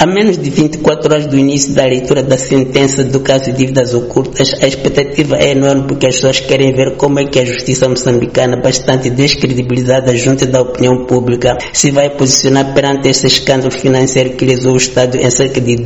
A menos de 24 horas do início da leitura da sentença do caso de dívidas ocultas, a expectativa é enorme porque as pessoas querem ver como é que a justiça moçambicana, bastante descredibilizada junto da opinião pública, se vai posicionar perante esse escândalo financeiro que lesou o Estado em cerca de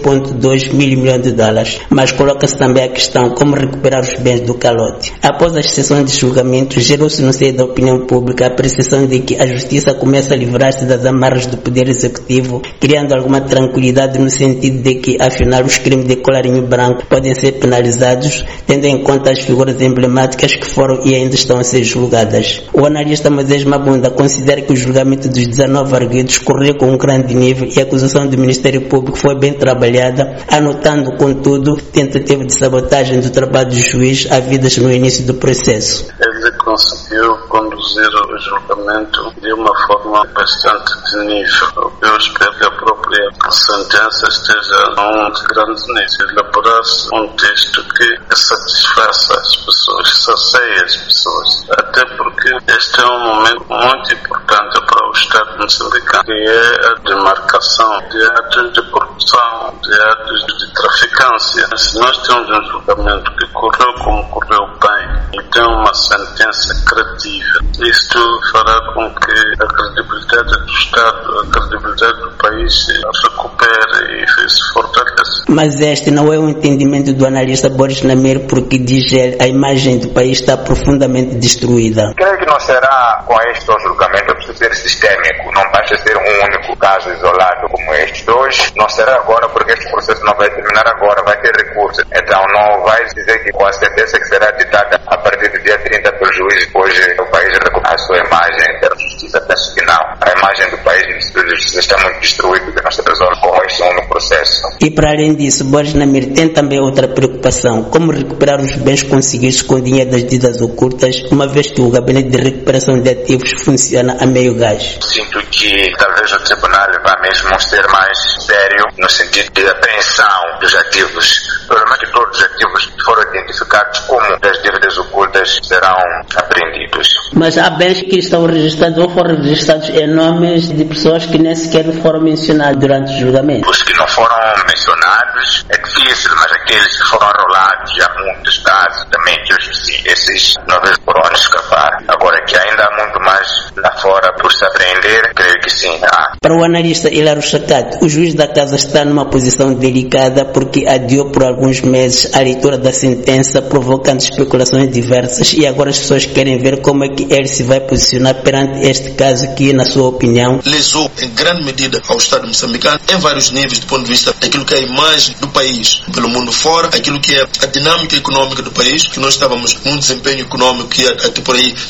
2,2 mil milhões de dólares. Mas coloca-se também a questão como recuperar os bens do calote. Após as sessões de julgamento, gerou-se no seio da opinião pública a percepção de que a justiça começa a livrar-se das amarras do Poder Executivo, criando alguma tranquilidade no sentido de que, afinal, os crimes de colarinho branco podem ser penalizados, tendo em conta as figuras emblemáticas que foram e ainda estão a ser julgadas. O analista Moisés Mabunda considera que o julgamento dos 19 arguidos correu com um grande nível e a acusação do Ministério Público foi bem trabalhada, anotando, contudo, tentativa de sabotagem do trabalho do juiz havidas no início do processo. Ele conseguiu conduzir o julgamento de uma forma bastante de nível. Eu espero que a própria sentença esteja num grande nível. Elaborar-se um texto que satisfaça as pessoas, que sacie as pessoas. Até porque este é um momento muito importante para o Estado moçambicano, que é a demarcação de atos de corrupção, de atos de traficância. Se nós temos um julgamento que correu como correu bem e tem uma sentença creativa, isto fará com que a credibilidade do Estado, a credibilidade do país se recupere e se fortaleça. Mas este não é o entendimento do analista Boris Namir, porque diz ele a imagem do país está profundamente destruída. Creio que não será com este julgamento, é preciso ser sistêmico, não basta ser um único caso isolado como estes dois, não será agora porque este processo não vai terminar agora, vai ter recurso, então não vai dizer que com a sentença que será ditada a partir do dia 30 pelo juiz, hoje o país recupera a sua imagem em termos de justiça, penso que não. A imagem do país no Instituto de Justiça está muito destruída, que não se resolve com este único processo. E para além disso, Boris Namir tem também outra preocupação, como recuperar os bens conseguidos com dinheiro das dívidas ocultas, uma vez que o gabinete de recuperação de ativos funciona a meio gás. Sinto que talvez o tribunal vá mesmo ser mais sério no sentido de apreensão dos ativos. Provavelmente todos os ativos que foram identificados como das dívidas ocultas serão apreendidos. Mas há bens que estão registrados ou foram registrados em nomes de pessoas que nem sequer foram mencionadas durante o julgamento. Os que não foram mencionados é difícil, mas aqueles que foram enrolados já muitos casos também, que esses não foram escapar. Agora que ainda há muito mais lá fora por se apreender, creio que sim. Para o analista Hilário Chacate, o juiz da casa está numa posição delicada porque adiou por alguns meses a leitura da sentença, provocando especulações diversas, e agora as pessoas querem ver como é que ele se vai posicionar perante este caso que, na sua opinião, lesou em grande medida ao Estado moçambicano em vários níveis do ponto de vista daquilo que é a imagem do país pelo mundo fora, aquilo que é a dinâmica econômica do país, que nós estávamos num desempenho econômico que ia até por aí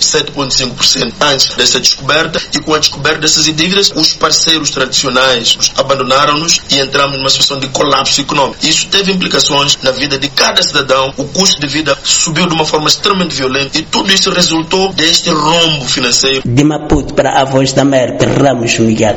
7,5% antes dessa descoberta, e com a descoberta dessas dívidas, os parceiros tradicionais abandonaram-nos e entramos numa situação de colapso econômico. Isso teve implicações na vida de cada cidadão, o custo de vida subiu de uma forma extremamente violenta e tudo isso resultou deste rombo financeiro. De Maputo para a Voz da América, Ramos Miguel.